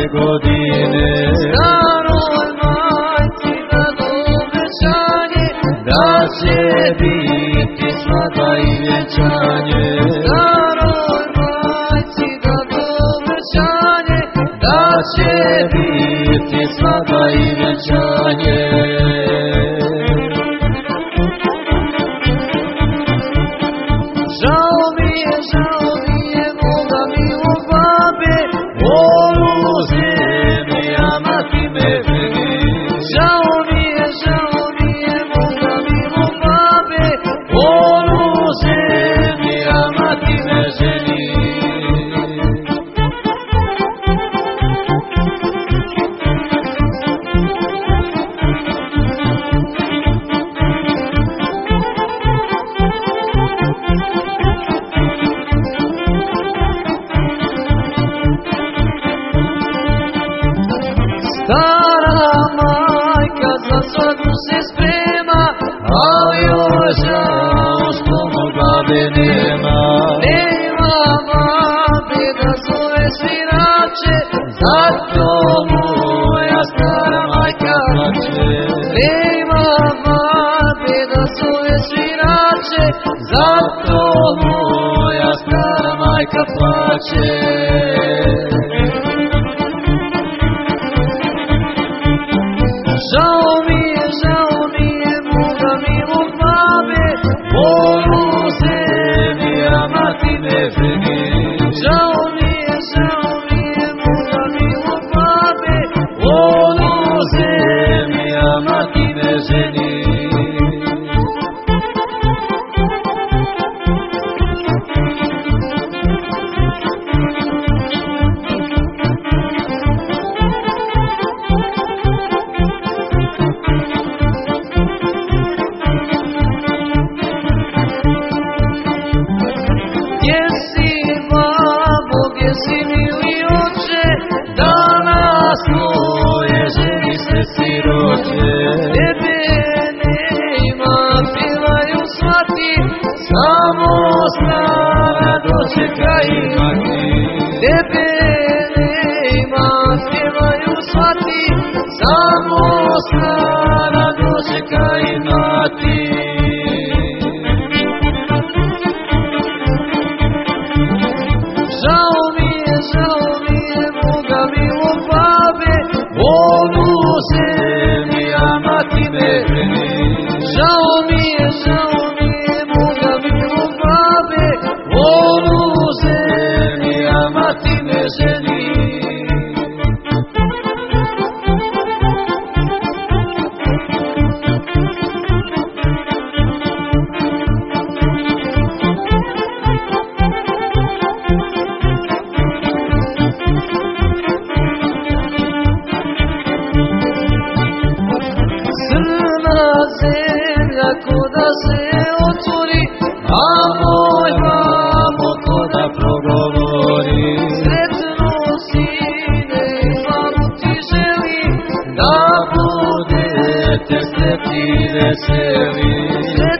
godine. Staroj majci dado obećanje, da će biti svadba i vjenčanje. staroj majci dado obećanje, Da će biti svadba i vjenčanje. žao mi je moga milog babe, Ovu zemlji, a mati me ženi. žao mi je moga milog babe, Ovu zemlji, a mati me ženi. stara majka za svadbu se sprema, Ali joj žao što mu babe nema. nema babe da zove svirače, Zato moja stara majka plače. nema babe da zove svirače, Zato moja stara majka plače. žao mi je moga milog babe, Ovu zemlji, a mati me ženi. žao mi je moga milog babe, Ovu zemlji, a mati me ženi. gdje si babo, gdje si mili oče, Danas moje ženi se siroče. tebe nema, pjevaju svati, Samo stara dočeka i mati. tebe nema, pjevaju svati, Samo stara dočeka i mati. žao mi je moga milog babe, Ovu zemlji, a mati me ženi. žao mi je moga milog babe, Ovu zemlji, a mati me ženi. crna zemlja ko da se otvori, A moj mamo ko da progovori. sretno sine i mamu ti želi, Da budete sretni i veseli.